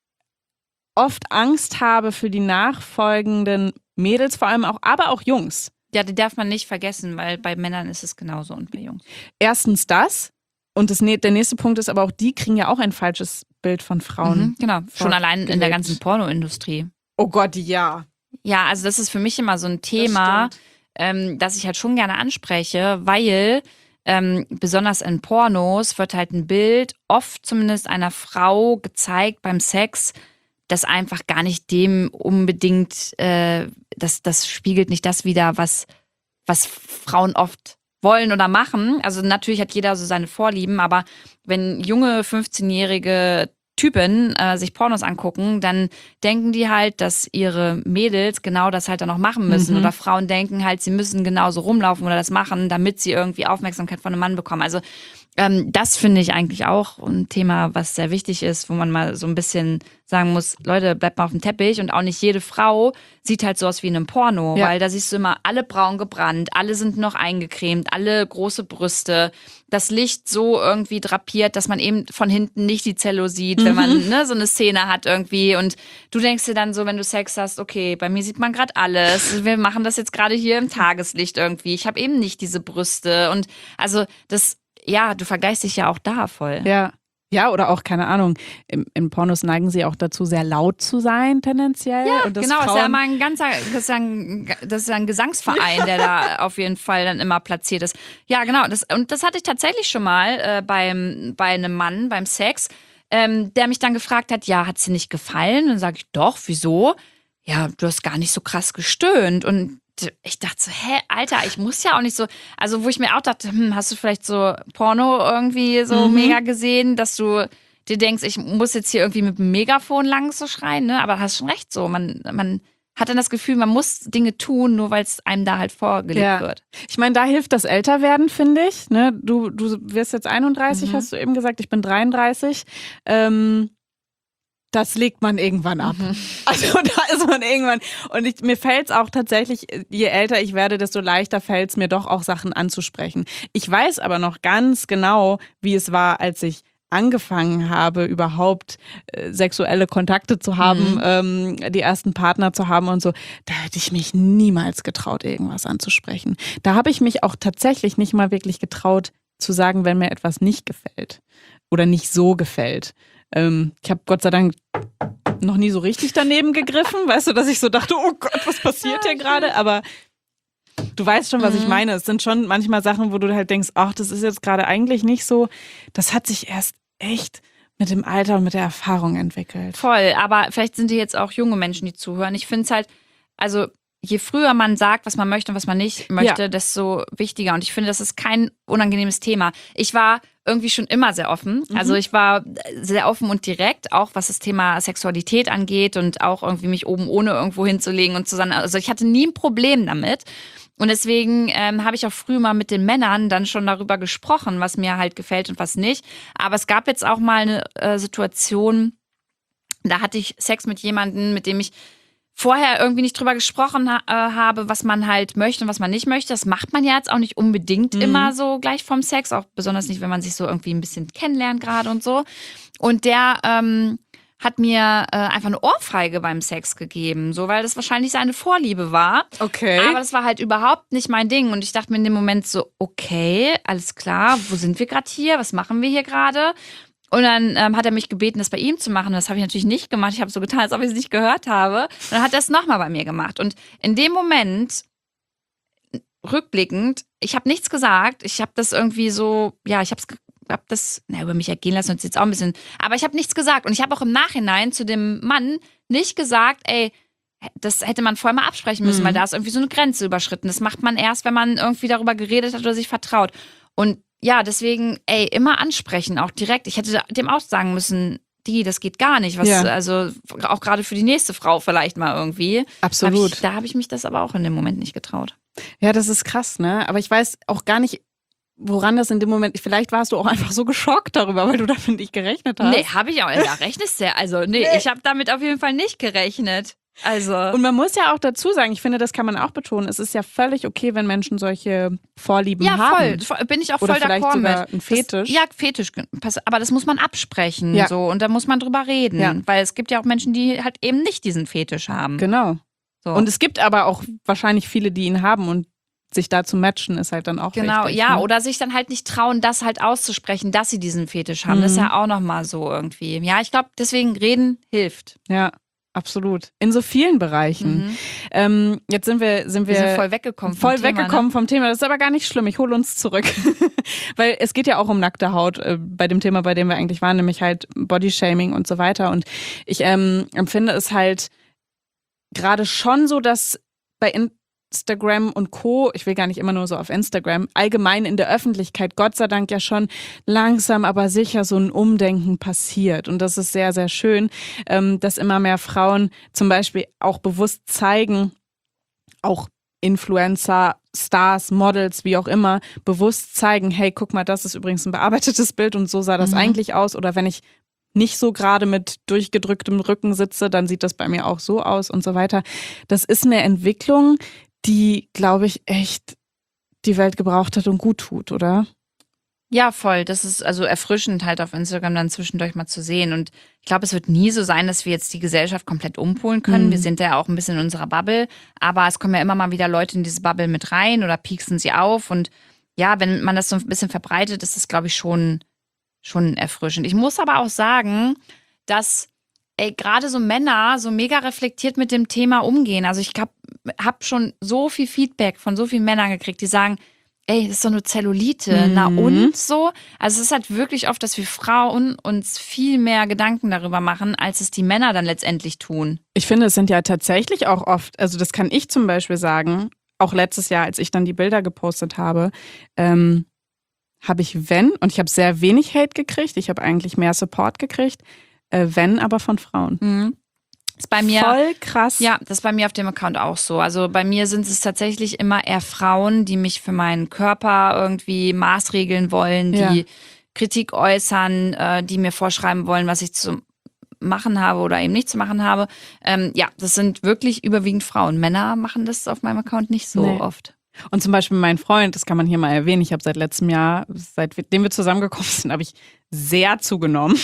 oft Angst habe für die nachfolgenden Mädels, vor allem auch, aber auch Jungs. Ja, die darf man nicht vergessen, weil bei Männern ist es genauso und bei Jungs. Erstens das. Und das, der nächste Punkt ist aber auch, die kriegen ja auch ein falsches Bild von Frauen. Mhm, genau, schon allein in der ganzen Pornoindustrie. Oh Gott, ja. Ja, also das ist für mich immer so ein Thema, das, ähm, das ich halt schon gerne anspreche, weil ähm, besonders in Pornos wird halt ein Bild, oft zumindest einer Frau gezeigt beim Sex, das einfach gar nicht dem unbedingt, äh, das, das spiegelt nicht das wider, was, was Frauen oft wollen oder machen. Also natürlich hat jeder so seine Vorlieben, aber wenn junge fünfzehnjährige Typen äh, sich Pornos angucken, dann denken die halt, dass ihre Mädels genau das halt dann auch machen müssen. Mhm. Oder Frauen denken halt, sie müssen genauso rumlaufen oder das machen, damit sie irgendwie Aufmerksamkeit von einem Mann bekommen. Also ähm, das finde ich eigentlich auch ein Thema, was sehr wichtig ist, wo man mal so ein bisschen sagen muss, Leute, bleibt mal auf dem Teppich. Und auch nicht jede Frau sieht halt so aus wie in einem Porno, ja. Weil da siehst du immer alle braun gebrannt, alle sind noch eingecremt, alle große Brüste, das Licht so irgendwie drapiert, dass man eben von hinten nicht die Zello sieht, mhm. wenn man ne, so eine Szene hat irgendwie. Und du denkst dir dann so, wenn du Sex hast, okay, bei mir sieht man gerade alles. Wir machen das jetzt gerade hier im Tageslicht irgendwie. Ich habe eben nicht diese Brüste. Und also das, ja, du vergleichst dich ja auch da voll. Ja. Ja, oder auch, keine Ahnung, im, in Pornos neigen sie auch dazu, sehr laut zu sein, tendenziell. Ja, und das genau, Frauen ist ja mal ein ganzer, das ist ja ein, das ist ja ein Gesangsverein, der da auf jeden Fall dann immer platziert ist. Ja, genau, das, und das hatte ich tatsächlich schon mal äh, beim, bei einem Mann, beim Sex, ähm, der mich dann gefragt hat, ja, hat's dir nicht gefallen? Und dann sage ich, doch, wieso? Ja, du hast gar nicht so krass gestöhnt. Und ich dachte so, hä, Alter, ich muss ja auch nicht so, also wo ich mir auch dachte, hm, hast du vielleicht so Porno irgendwie so mhm. mega gesehen, dass du dir denkst, ich muss jetzt hier irgendwie mit dem Megafon lang so schreien, ne? Aber hast schon recht so, man, man hat dann das Gefühl, man muss Dinge tun, nur weil es einem da halt vorgelegt ja. wird. Ich meine, da hilft das Älterwerden, finde ich, ne? Du, du wirst jetzt einunddreißig, mhm. hast du eben gesagt, ich bin dreiunddreißig, ähm, das legt man irgendwann ab. Mhm. Also da ist man irgendwann. Und ich, mir fällt es auch tatsächlich, je älter ich werde, desto leichter fällt es mir doch auch Sachen anzusprechen. Ich weiß aber noch ganz genau, wie es war, als ich angefangen habe, überhaupt äh, sexuelle Kontakte zu haben, mhm. ähm, die ersten Partner zu haben und so. Da hätte ich mich niemals getraut, irgendwas anzusprechen. Da habe ich mich auch tatsächlich nicht mal wirklich getraut, zu sagen, wenn mir etwas nicht gefällt oder nicht so gefällt. Ich habe Gott sei Dank noch nie so richtig daneben gegriffen, weißt du, dass ich so dachte, oh Gott, was passiert hier gerade? Aber du weißt schon, was mhm. ich meine. Es sind schon manchmal Sachen, wo du halt denkst, ach, das ist jetzt gerade eigentlich nicht so. Das hat sich erst echt mit dem Alter und mit der Erfahrung entwickelt. Voll, aber vielleicht sind die jetzt auch junge Menschen, die zuhören. Ich finde es halt, also je früher man sagt, was man möchte und was man nicht möchte, ja. desto wichtiger. Und ich finde, das ist kein unangenehmes Thema. Ich war irgendwie schon immer sehr offen. Mhm. Also ich war sehr offen und direkt, auch was das Thema Sexualität angeht und auch irgendwie mich oben ohne irgendwo hinzulegen und zusammen. Also ich hatte nie ein Problem damit. Und deswegen ähm, habe ich auch früh mal mit den Männern dann schon darüber gesprochen, was mir halt gefällt und was nicht. Aber es gab jetzt auch mal eine äh, Situation, da hatte ich Sex mit jemandem, mit dem ich vorher irgendwie nicht drüber gesprochen ha- äh, habe, was man halt möchte und was man nicht möchte. Das macht man ja jetzt auch nicht unbedingt mhm. immer so gleich vom Sex, auch besonders nicht, wenn man sich so irgendwie ein bisschen kennenlernt gerade und so. Und der ähm, hat mir äh, einfach eine Ohrfeige beim Sex gegeben, so, weil das wahrscheinlich seine Vorliebe war. Okay. Aber das war halt überhaupt nicht mein Ding. Und ich dachte mir in dem Moment so, okay, alles klar, wo sind wir gerade hier? Was machen wir hier gerade? Und dann ähm, hat er mich gebeten, das bei ihm zu machen. Das habe ich natürlich nicht gemacht. Ich habe so getan, als ob ich es nicht gehört habe. Und dann hat er es nochmal bei mir gemacht. Und in dem Moment, rückblickend, ich habe nichts gesagt. Ich habe das irgendwie so, ja, ich habe hab das, na, über mich ergehen lassen und jetzt auch ein bisschen. Aber ich habe nichts gesagt. Und ich habe auch im Nachhinein zu dem Mann nicht gesagt, ey, das hätte man vorher mal absprechen müssen, Mhm. weil da ist irgendwie so eine Grenze überschritten. Das macht man erst, wenn man irgendwie darüber geredet hat oder sich vertraut. Und ja, deswegen, ey, immer ansprechen, auch direkt. Ich hätte dem auch sagen müssen, die, das geht gar nicht. Was, Ja. Also auch gerade für die nächste Frau vielleicht mal irgendwie. Absolut. Hab ich, da habe ich mich das aber auch in dem Moment nicht getraut. Ja, das ist krass, ne? Aber ich weiß auch gar nicht, woran das in dem Moment, vielleicht warst du auch einfach so geschockt darüber, weil du damit nicht gerechnet hast. Nee, habe ich auch. Da rechnest du ja. Also, nee, Nee. ich habe damit auf jeden Fall nicht gerechnet. Also. Und man muss ja auch dazu sagen, ich finde, das kann man auch betonen, es ist ja völlig okay, wenn Menschen solche Vorlieben ja, haben. voll. Bin ich auch Oder voll vielleicht d'accord sogar mit. ein Fetisch. Das, ja, Fetisch. Pass- Aber das muss man absprechen. Ja. So, und da muss man drüber reden. Ja. Weil es gibt ja auch Menschen, die halt eben nicht diesen Fetisch haben. Genau. So. Und es gibt aber auch wahrscheinlich viele, die ihn haben und sich da zu matchen ist halt dann auch Genau, wichtig. ja, ne? oder sich dann halt nicht trauen, das halt auszusprechen, dass sie diesen Fetisch haben. Das ist Mhm. ja auch nochmal so irgendwie. Ja, ich glaube, deswegen reden hilft. Ja, absolut. In so vielen Bereichen. Mhm. Ähm, jetzt sind wir, sind wir, Wir sind voll weggekommen vom voll Thema, weggekommen ne? vom Thema. Das ist aber gar nicht schlimm. Ich hole uns zurück. Weil es geht ja auch um nackte Haut äh, bei dem Thema, bei dem wir eigentlich waren, nämlich halt Bodyshaming und so weiter. Und ich ähm, empfinde es halt gerade schon so, dass bei Instagram und Co., ich will gar nicht immer nur so auf Instagram, allgemein in der Öffentlichkeit, Gott sei Dank ja schon langsam, aber sicher so ein Umdenken passiert. Und das ist sehr, sehr schön, ähm, dass immer mehr Frauen zum Beispiel auch bewusst zeigen, auch Influencer, Stars, Models, wie auch immer, bewusst zeigen, hey, guck mal, das ist übrigens ein bearbeitetes Bild und so sah das Mhm. eigentlich aus. Oder wenn ich nicht so gerade mit durchgedrücktem Rücken sitze, dann sieht das bei mir auch so aus und so weiter. Das ist eine Entwicklung, die, glaube ich, echt die Welt gebraucht hat und gut tut, oder? Ja, voll. Das ist also erfrischend halt auf Instagram dann zwischendurch mal zu sehen. Und ich glaube, es wird nie so sein, dass wir jetzt die Gesellschaft komplett umpolen können. Mhm. Wir sind ja auch ein bisschen in unserer Bubble. Aber es kommen ja immer mal wieder Leute in diese Bubble mit rein oder pieksen sie auf. Und ja, wenn man das so ein bisschen verbreitet, ist das, glaube ich, schon, schon erfrischend. Ich muss aber auch sagen, dass ey, gerade so Männer so mega reflektiert mit dem Thema umgehen. Also ich habe hab schon so viel Feedback von so vielen Männern gekriegt, die sagen, ey, das ist doch nur Zellulite, Mhm. na und so. Also es ist halt wirklich oft, dass wir Frauen uns viel mehr Gedanken darüber machen, als es die Männer dann letztendlich tun. Ich finde, es sind ja tatsächlich auch oft, also das kann ich zum Beispiel sagen, auch letztes Jahr, als ich dann die Bilder gepostet habe, ähm, habe ich wenn, und ich habe sehr wenig Hate gekriegt, ich habe eigentlich mehr Support gekriegt, äh, wenn aber von Frauen. Mhm. Ist bei mir Voll krass. Ja, das ist bei mir auf dem Account auch so. Also bei mir sind es tatsächlich immer eher Frauen, die mich für meinen Körper irgendwie maßregeln wollen, die Ja. Kritik äußern, äh, die mir vorschreiben wollen, was ich zu machen habe oder eben nicht zu machen habe. Ähm, ja, das sind wirklich überwiegend Frauen. Männer machen das auf meinem Account nicht so Nee. oft. Und zum Beispiel mein Freund, das kann man hier mal erwähnen, ich habe seit letztem Jahr, seitdem wir zusammengekommen sind, habe ich sehr zugenommen.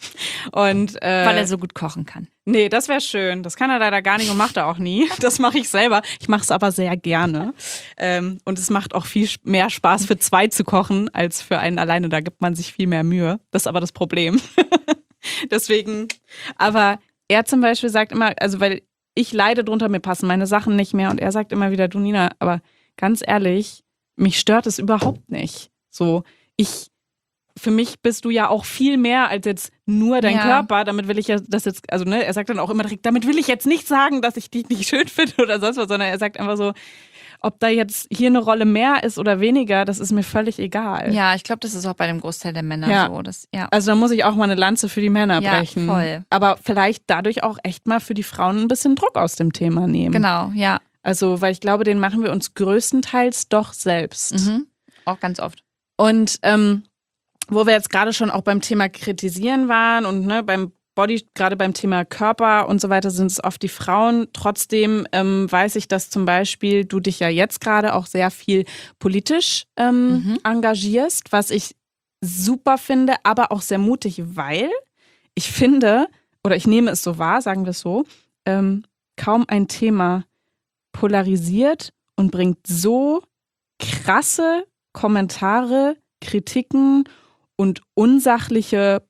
Und, äh, Weil er so gut kochen kann. Nee, das wäre schön. Das kann er leider gar nicht und macht er auch nie. Das mache ich selber. Ich mache es aber sehr gerne. Ähm, und es macht auch viel mehr Spaß, für zwei zu kochen, als für einen alleine. Da gibt man sich viel mehr Mühe. Das ist aber das Problem. Deswegen, aber er zum Beispiel sagt immer, also weil ich leide drunter, mir passen meine Sachen nicht mehr. Und er sagt immer wieder, du Nina, aber ganz ehrlich, mich stört es überhaupt nicht. So, ich für mich bist du ja auch viel mehr als jetzt nur dein Ja. Körper. Damit will ich ja das jetzt, also ne, er sagt dann auch immer direkt, damit will ich jetzt nicht sagen, dass ich dich nicht schön finde oder sonst was, sondern er sagt einfach so, ob da jetzt hier eine Rolle mehr ist oder weniger, das ist mir völlig egal. Ja, ich glaube, das ist auch bei dem Großteil der Männer Ja. so. Das, ja. Also da muss ich auch mal eine Lanze für die Männer Ja, brechen. voll. Aber vielleicht dadurch auch echt mal für die Frauen ein bisschen Druck aus dem Thema nehmen. Genau, ja. Also, weil ich glaube, den machen wir uns größtenteils doch selbst. Mhm. Auch ganz oft. Und ähm, wo wir jetzt gerade schon auch beim Thema Kritisieren waren und ne, beim Body, gerade beim Thema Körper und so weiter, sind es oft die Frauen. Trotzdem ähm, weiß ich, dass zum Beispiel du dich ja jetzt gerade auch sehr viel politisch ähm, Mhm. engagierst, was ich super finde, aber auch sehr mutig, weil ich finde, oder ich nehme es so wahr, sagen wir es so, ähm, kaum ein Thema polarisiert und bringt so krasse Kommentare, Kritiken und unsachliche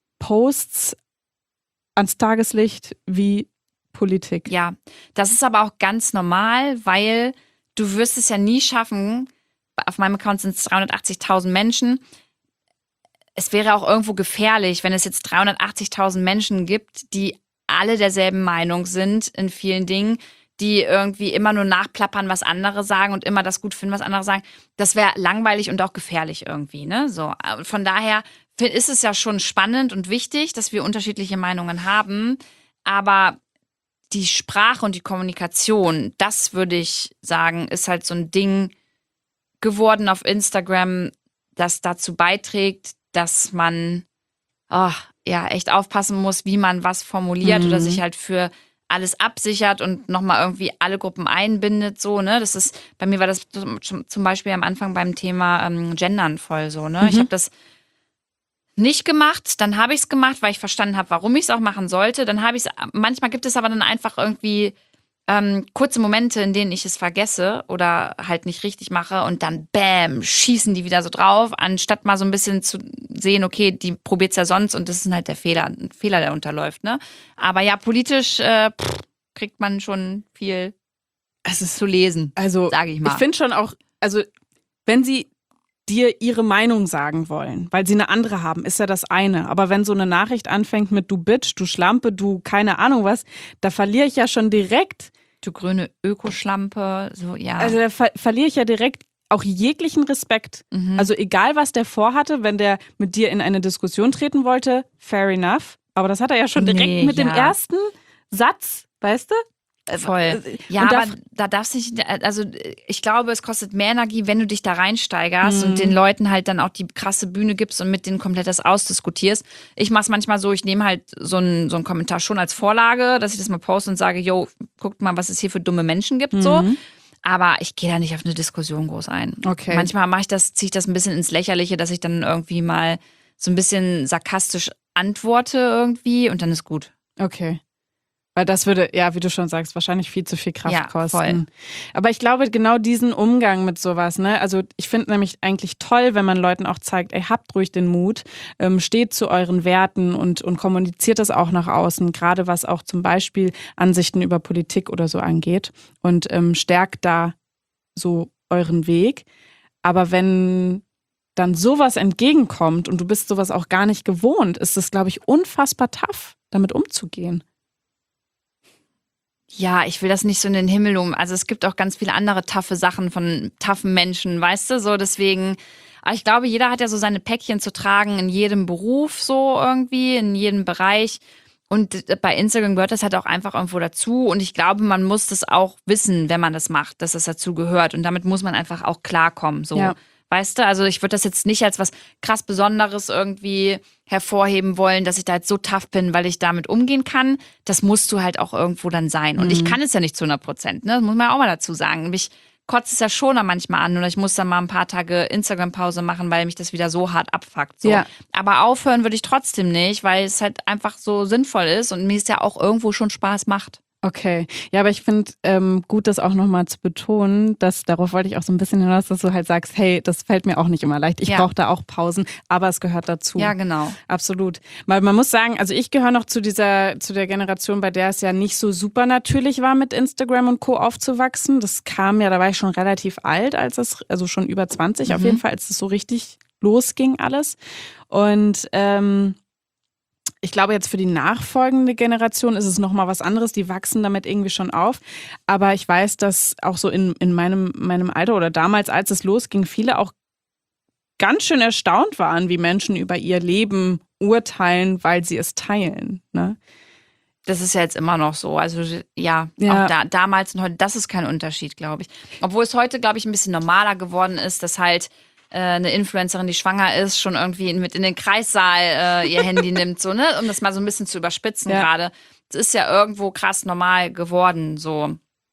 Posts ans Tageslicht wie Politik. Ja, das ist aber auch ganz normal, weil du wirst es ja nie schaffen, auf meinem Account sind es dreihundertachtzigtausend Menschen. Es wäre auch irgendwo gefährlich, wenn es jetzt dreihundertachtzigtausend Menschen gibt, die alle derselben Meinung sind in vielen Dingen, die irgendwie immer nur nachplappern, was andere sagen und immer das gut finden, was andere sagen. Das wäre langweilig und auch gefährlich irgendwie, ne? So, von daher ist es ja schon spannend und wichtig, dass wir unterschiedliche Meinungen haben, aber die Sprache und die Kommunikation, das würde ich sagen, ist halt so ein Ding geworden auf Instagram, das dazu beiträgt, dass man oh, ja echt aufpassen muss, wie man was formuliert mhm. oder sich halt für alles absichert und nochmal irgendwie alle Gruppen einbindet, so, ne? Das ist, bei mir war das zum Beispiel am Anfang beim Thema ähm, Gendern voll so, ne? Mhm. Ich habe das nicht gemacht, dann habe ich es gemacht, weil ich verstanden habe, warum ich es auch machen sollte. Dann habe ich es, manchmal gibt es aber dann einfach irgendwie ähm, kurze Momente, in denen ich es vergesse oder halt nicht richtig mache und dann bam, schießen die wieder so drauf, anstatt mal so ein bisschen zu sehen, okay, die probiert es ja sonst und das ist halt der Fehler, ein Fehler, der unterläuft, ne? Aber ja, politisch äh, pff, kriegt man schon viel es ist, zu lesen, also, sage ich mal. Ich finde schon auch, also wenn sie dir ihre Meinung sagen wollen, weil sie eine andere haben, ist ja das eine. Aber wenn so eine Nachricht anfängt mit du Bitch, du Schlampe, du keine Ahnung was, da verliere ich ja schon direkt. Du grüne Ökoschlampe, so, ja. Also da ver- verliere ich ja direkt auch jeglichen Respekt. Mhm. Also egal, was der vorhatte, wenn der mit dir in eine Diskussion treten wollte, fair enough. Aber das hat er ja schon direkt nee, mit ja. dem ersten Satz, weißt du? Voll. Ja, aber da darfst du nicht, also ich glaube, es kostet mehr Energie, wenn du dich da reinsteigerst mhm. und den Leuten halt dann auch die krasse Bühne gibst und mit denen komplett das ausdiskutierst. Ich mach's manchmal so, ich nehme halt so einen, so einen Kommentar schon als Vorlage, dass ich das mal poste und sage, yo, guckt mal, was es hier für dumme Menschen gibt, mhm. so. Aber ich gehe da nicht auf eine Diskussion groß ein. Okay. Manchmal mache ich das, ziehe ich das ein bisschen ins Lächerliche, dass ich dann irgendwie mal so ein bisschen sarkastisch antworte irgendwie und dann ist gut. Okay. Weil das würde, ja, wie du schon sagst, wahrscheinlich viel zu viel Kraft ja, kosten. Voll. Aber ich glaube, genau diesen Umgang mit sowas, ne, also ich finde nämlich eigentlich toll, wenn man Leuten auch zeigt, ey, habt ruhig den Mut, ähm, steht zu euren Werten und, und kommuniziert das auch nach außen, gerade was auch zum Beispiel Ansichten über Politik oder so angeht und ähm, stärkt da so euren Weg. Aber wenn dann sowas entgegenkommt und du bist sowas auch gar nicht gewohnt, ist es, glaube ich, unfassbar tough, damit umzugehen. Ja, ich will das nicht so in den Himmel um. Also es gibt auch ganz viele andere taffe Sachen von taffen Menschen, weißt du, so deswegen. Aber ich glaube, jeder hat ja so seine Päckchen zu tragen in jedem Beruf so irgendwie, in jedem Bereich. Und bei Instagram gehört das halt auch einfach irgendwo dazu. Und ich glaube, man muss das auch wissen, wenn man das macht, dass das dazu gehört. Und damit muss man einfach auch klarkommen, so. Ja. Weißt du, also ich würde das jetzt nicht als was krass Besonderes irgendwie hervorheben wollen, dass ich da jetzt so tough bin, weil ich damit umgehen kann. Das musst du halt auch irgendwo dann sein. Und mhm. ich kann es ja nicht zu hundert Prozent, ne? Das muss man ja auch mal dazu sagen. Mich kotzt es ja schon manchmal an oder ich muss dann mal ein paar Tage Instagram-Pause machen, weil mich das wieder so hart abfuckt. So. Ja. Aber aufhören würde ich trotzdem nicht, weil es halt einfach so sinnvoll ist und mir es ja auch irgendwo schon Spaß macht. Okay, ja, aber ich finde ähm, gut, das auch nochmal zu betonen, dass darauf wollte ich auch so ein bisschen hinaus, dass du halt sagst, hey, das fällt mir auch nicht immer leicht. Ich ja. brauche da auch Pausen, aber es gehört dazu. Ja, genau. Absolut. Weil man muss sagen, also ich gehöre noch zu dieser, zu der Generation, bei der es ja nicht so super natürlich war, mit Instagram und Co. aufzuwachsen. Das kam ja, da war ich schon relativ alt, als es, also schon über zwanzig mhm. auf jeden Fall, als es so richtig losging alles. Und ähm, ich glaube, jetzt für die nachfolgende Generation ist es nochmal was anderes. Die wachsen damit irgendwie schon auf. Aber ich weiß, dass auch so in, in meinem, meinem Alter oder damals, als es losging, viele auch ganz schön erstaunt waren, wie Menschen über ihr Leben urteilen, weil sie es teilen. Ne? Das ist ja jetzt immer noch so. Also ja, ja. auch da, damals und heute, das ist kein Unterschied, glaube ich. Obwohl es heute, glaube ich, ein bisschen normaler geworden ist, dass halt eine Influencerin, die schwanger ist, schon irgendwie mit in den Kreissaal äh, ihr Handy nimmt, so, ne, um das mal so ein bisschen zu überspitzen ja. gerade. Das ist ja irgendwo krass normal geworden, so.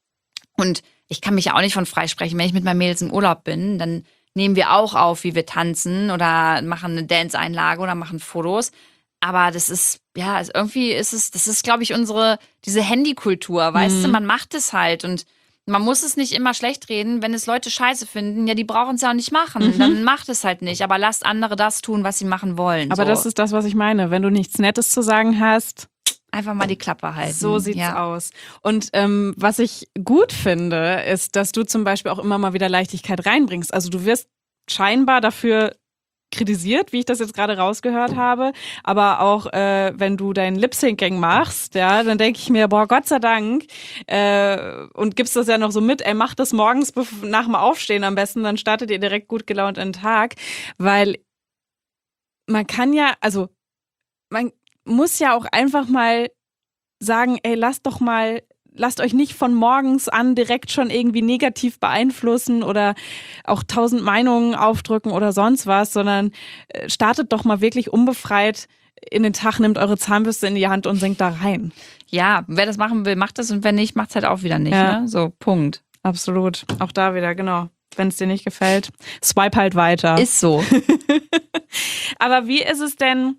Und ich kann mich ja auch nicht von freisprechen. Wenn ich mit meinen Mädels im Urlaub bin, dann nehmen wir auch auf, wie wir tanzen oder machen eine Dance-Einlage oder machen Fotos. Aber das ist, ja, also irgendwie ist es, das ist, glaube ich, unsere, diese Handykultur, weißt mhm. du, man macht es halt und man muss es nicht immer schlecht reden, wenn es Leute scheiße finden, ja, die brauchen es ja auch nicht machen. Mhm. Dann macht es halt nicht, aber lasst andere das tun, was sie machen wollen. Aber so. Das ist das, was ich meine. Wenn du nichts Nettes zu sagen hast, einfach mal die Klappe halten. So sieht's ja. aus. Und ähm, was ich gut finde, ist, dass du zum Beispiel auch immer mal wieder Leichtigkeit reinbringst. Also du wirst scheinbar dafür kritisiert, wie ich das jetzt gerade rausgehört habe. Aber auch äh, wenn du dein Lip-Syncing machst, ja, dann denke ich mir, boah, Gott sei Dank. Äh, und gibst das ja noch so mit, ey, mach das morgens nach dem Aufstehen am besten, dann startet ihr direkt gut gelaunt in den Tag. Weil man kann ja, also man muss ja auch einfach mal sagen, ey, lasst doch mal, lasst euch nicht von morgens an direkt schon irgendwie negativ beeinflussen oder auch tausend Meinungen aufdrücken oder sonst was, sondern startet doch mal wirklich unbefreit in den Tag, nimmt eure Zahnbürste in die Hand und sinkt da rein. Ja, wer das machen will, macht das und wer nicht, macht es halt auch wieder nicht. Ja. Ne? So, Punkt. Absolut. Auch da wieder, genau. Wenn es dir nicht gefällt, swipe halt weiter. Ist so. Aber wie ist es denn,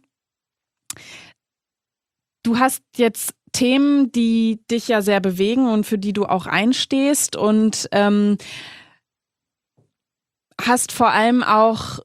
du hast jetzt Themen, die dich ja sehr bewegen und für die du auch einstehst und ähm, hast vor allem auch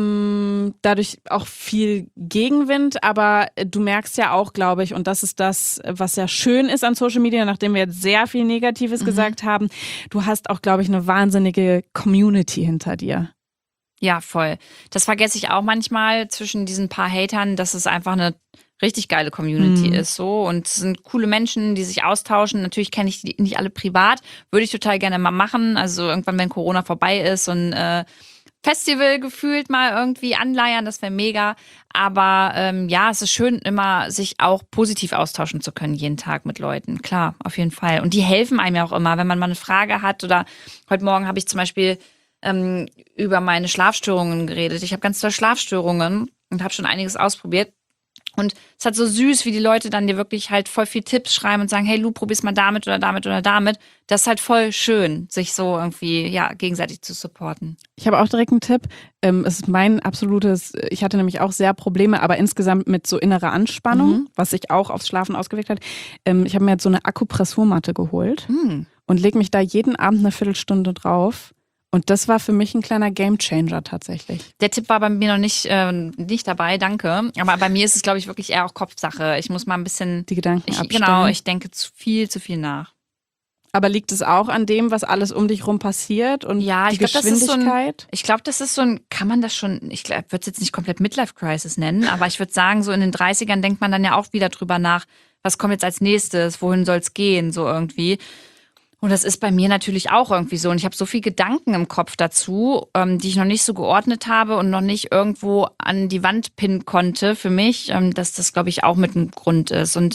ähm, dadurch auch viel Gegenwind, aber du merkst ja auch, glaube ich, und das ist das, was ja schön ist an Social Media, nachdem wir jetzt sehr viel Negatives mhm. gesagt haben, du hast auch, glaube ich, eine wahnsinnige Community hinter dir. Ja, voll. Das vergesse ich auch manchmal zwischen diesen paar Hatern, dass es einfach eine richtig geile Community mhm. ist so und es sind coole Menschen, die sich austauschen. Natürlich kenne ich die nicht alle privat, würde ich total gerne mal machen. Also irgendwann, wenn Corona vorbei ist, so ein äh, Festival gefühlt mal irgendwie anleiern, das wäre mega. Aber ähm, ja, es ist schön, immer sich auch positiv austauschen zu können, jeden Tag mit Leuten. Klar, auf jeden Fall. Und die helfen einem ja auch immer, wenn man mal eine Frage hat oder heute Morgen habe ich zum Beispiel ähm, über meine Schlafstörungen geredet. Ich habe ganz tolle Schlafstörungen und habe schon einiges ausprobiert. Und es hat so süß, wie die Leute dann dir wirklich halt voll viel Tipps schreiben und sagen, hey Lu, probier's mal damit oder damit oder damit. Das ist halt voll schön, sich so irgendwie ja gegenseitig zu supporten. Ich habe auch direkt einen Tipp. Ähm, es ist mein absolutes, ich hatte nämlich auch sehr Probleme, aber insgesamt mit so innerer Anspannung, mhm. was sich auch aufs Schlafen ausgewirkt hat. Ähm, ich habe mir jetzt so eine Akupressurmatte geholt mhm. und lege mich da jeden Abend eine Viertelstunde drauf. Und das war für mich ein kleiner Gamechanger tatsächlich. Der Tipp war bei mir noch nicht, äh, nicht dabei, danke. Aber bei mir ist es, glaube ich, wirklich eher auch Kopfsache. Ich muss mal ein bisschen... Die Gedanken ich, abstellen. Genau, ich denke zu viel, zu viel nach. Aber liegt es auch an dem, was alles um dich rum passiert und ja, die ich glaub, Geschwindigkeit? Das ist so ein, ich glaube, das ist so ein, kann man das schon, ich würde es jetzt nicht komplett Midlife-Crisis nennen, aber ich würde sagen, so in den dreißigern denkt man dann ja auch wieder drüber nach, was kommt jetzt als nächstes, wohin soll es gehen, so irgendwie. Und das ist bei mir natürlich auch irgendwie so. Und ich habe so viel Gedanken im Kopf dazu, ähm, die ich noch nicht so geordnet habe und noch nicht irgendwo an die Wand pinnen konnte für mich, ähm, dass das, glaube ich, auch mit einem Grund ist. Und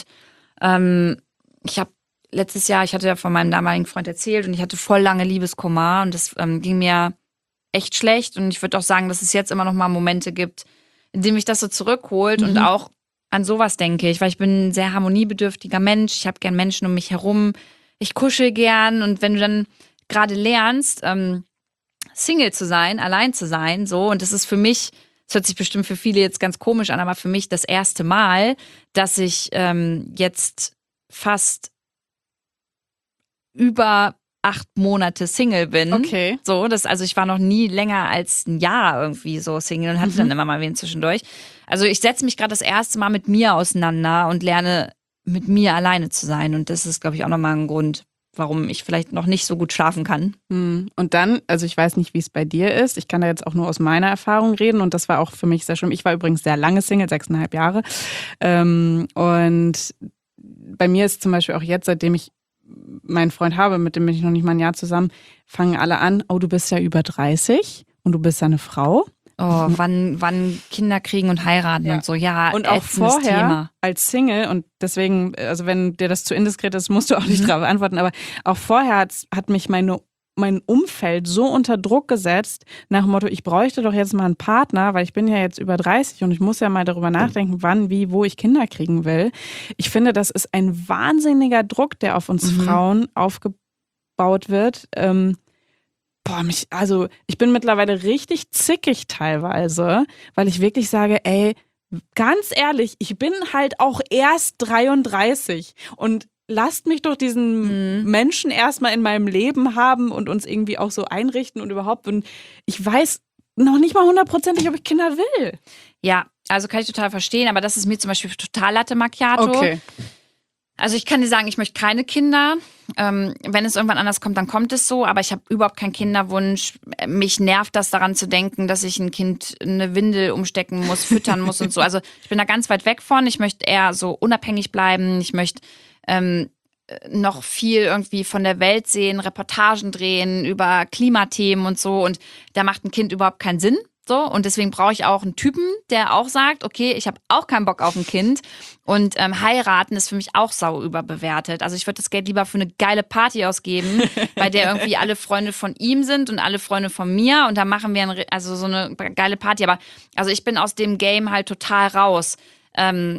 ähm, ich habe letztes Jahr, ich hatte ja von meinem damaligen Freund erzählt und ich hatte voll lange Liebeskummer und das ähm, ging mir echt schlecht. Und ich würde auch sagen, dass es jetzt immer noch mal Momente gibt, in denen mich das so zurückholt mhm. und auch an sowas denke ich, weil ich bin ein sehr harmoniebedürftiger Mensch. Ich habe gern Menschen um mich herum. Ich kuschel gern und wenn du dann gerade lernst, ähm, Single zu sein, allein zu sein, so, und das ist für mich, das hört sich bestimmt für viele jetzt ganz komisch an, aber für mich das erste Mal, dass ich ähm, jetzt fast über acht Monate Single bin. Okay. So, das, also ich war noch nie länger als ein Jahr irgendwie so Single und hatte mhm. dann immer mal wen zwischendurch. Also ich setze mich gerade das erste Mal mit mir auseinander und lerne mit mir alleine zu sein. Und das ist, glaube ich, auch nochmal ein Grund, warum ich vielleicht noch nicht so gut schlafen kann. Und dann, also ich weiß nicht, wie es bei dir ist. Ich kann da jetzt auch nur aus meiner Erfahrung reden. Und das war auch für mich sehr schlimm. Ich war übrigens sehr lange Single, sechseinhalb Jahre. Und bei mir ist zum Beispiel auch jetzt, seitdem ich meinen Freund habe, mit dem bin ich noch nicht mal ein Jahr zusammen, fangen alle an, oh, du bist ja über dreißig und du bist ja eine Frau. Oh, wann, wann Kinder kriegen und heiraten ja. und so, ja. Und auch vorher Thema. Als Single, und deswegen, also wenn dir das zu indiskret ist, musst du auch nicht mhm. darauf antworten, aber auch vorher hat, hat mich meine, mein Umfeld so unter Druck gesetzt, nach dem Motto, ich bräuchte doch jetzt mal einen Partner, weil ich bin ja jetzt über dreißig und ich muss ja mal darüber nachdenken, wann, wie, wo ich Kinder kriegen will. Ich finde, das ist ein wahnsinniger Druck, der auf uns mhm. Frauen aufgebaut wird. Ähm, Boah, mich, also ich bin mittlerweile richtig zickig teilweise, weil ich wirklich sage, ey, ganz ehrlich, ich bin halt auch erst dreiunddreißig und lasst mich doch diesen mhm. Menschen erstmal in meinem Leben haben und uns irgendwie auch so einrichten und überhaupt. Und ich weiß noch nicht mal hundertprozentig, ob ich Kinder will. Ja, also kann ich total verstehen, aber das ist mir zum Beispiel total Latte Macchiato. Okay. Also ich kann dir sagen, ich möchte keine Kinder. Ähm, wenn es irgendwann anders kommt, dann kommt es so. Aber ich habe überhaupt keinen Kinderwunsch. Mich nervt das, daran zu denken, dass ich ein Kind eine Windel umstecken muss, füttern muss und so. Also ich bin da ganz weit weg von. Ich möchte eher so unabhängig bleiben. Ich möchte ähm, noch viel irgendwie von der Welt sehen, Reportagen drehen über Klimathemen und so. Und da macht ein Kind überhaupt keinen Sinn. So, und deswegen brauche ich auch einen Typen, der auch sagt, okay, ich habe auch keinen Bock auf ein Kind und ähm, heiraten ist für mich auch sau überbewertet. Also ich würde das Geld lieber für eine geile Party ausgeben, bei der irgendwie alle Freunde von ihm sind und alle Freunde von mir und da machen wir ein, also so eine geile Party. Aber also ich bin aus dem Game halt total raus. Ähm,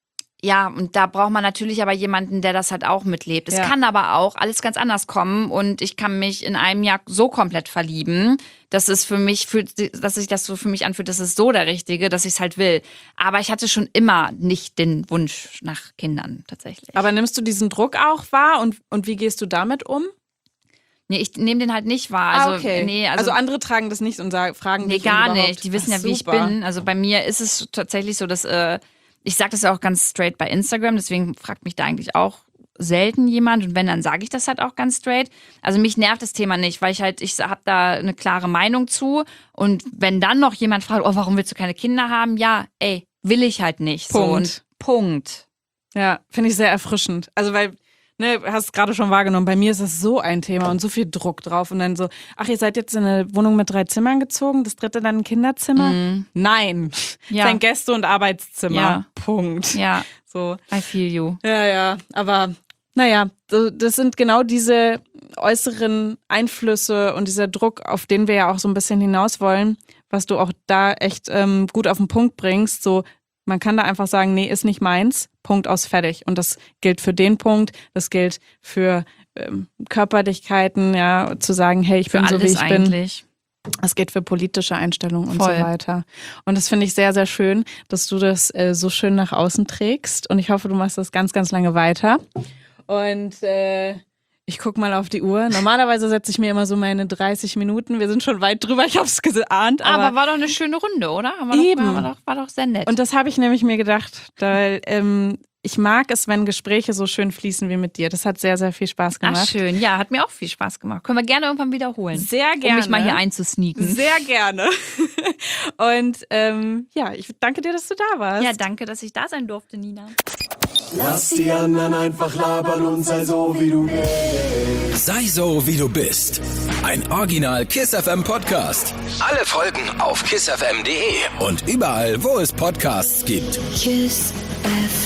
Ja, und da braucht man natürlich aber jemanden, der das halt auch mitlebt. Es Ja. kann aber auch alles ganz anders kommen und ich kann mich in einem Jahr so komplett verlieben, dass es für mich fühlt, dass sich das so für mich anfühlt, das ist so der Richtige, dass ich es halt will. Aber ich hatte schon immer nicht den Wunsch nach Kindern tatsächlich. Aber nimmst du diesen Druck auch wahr und, und wie gehst du damit um? Nee, ich nehme den halt nicht wahr. Also, ah, okay. nee, also, also, andere tragen das nicht und sagen, fragen nee, dich gar überhaupt. nicht. Die wissen Ach, ja, wie ich super. bin. Also bei mir ist es tatsächlich so, dass äh, ich sage das ja auch ganz straight bei Instagram, deswegen fragt mich da eigentlich auch selten jemand und wenn, dann sage ich das halt auch ganz straight. Also mich nervt das Thema nicht, weil ich halt, ich habe da eine klare Meinung zu und wenn dann noch jemand fragt, oh, warum willst du keine Kinder haben? Ja, ey, will ich halt nicht. Punkt. So, und Punkt. Ja, finde ich sehr erfrischend. Also weil, ne, hast gerade schon wahrgenommen, bei mir ist das so ein Thema und so viel Druck drauf und dann so, ach, ihr seid jetzt in eine Wohnung mit drei Zimmern gezogen, das dritte dann ein Kinderzimmer? Mhm. Nein, Ja. sein Gäste- und Arbeitszimmer. Ja. Punkt. Ja, So. I feel you. Ja, ja, aber naja, so, das sind genau diese äußeren Einflüsse und dieser Druck, auf den wir ja auch so ein bisschen hinaus wollen, was du auch da echt ähm, gut auf den Punkt bringst. So, man kann da einfach sagen, nee, ist nicht meins, Punkt aus, fertig. Und das gilt für den Punkt, das gilt für ähm, Körperlichkeiten, ja, zu sagen, hey, ich Für bin so, wie alles ich bin. eigentlich. Es geht für politische Einstellungen und Voll. so weiter. Und das finde ich sehr, sehr schön, dass du das äh, so schön nach außen trägst. Und ich hoffe, du machst das ganz, ganz lange weiter. Und äh, ich gucke mal auf die Uhr. Normalerweise setze ich mir immer so meine dreißig Minuten. Wir sind schon weit drüber, ich habe es geahnt. Aber, Aber war doch eine schöne Runde, oder? Haben wir Eben. Doch, war, doch, war doch sehr nett. und das habe ich nämlich mir gedacht, weil ähm, ich mag es, wenn Gespräche so schön fließen wie mit dir. Das hat sehr, sehr viel Spaß gemacht. Ach, schön. Ja, hat mir auch viel Spaß gemacht. Können wir gerne irgendwann wiederholen. Sehr Um gerne. mich mal hier einzusneaken. Sehr gerne. Und ähm, ja, ich danke dir, dass du da warst. Ja, danke, dass ich da sein durfte, Nina. Lass die anderen einfach labern und sei so, wie du bist. Sei so, wie du bist. Ein Original Kiss F M Podcast. Alle Folgen auf kiss f m punkt d e und überall, wo es Podcasts gibt. Kiss F M.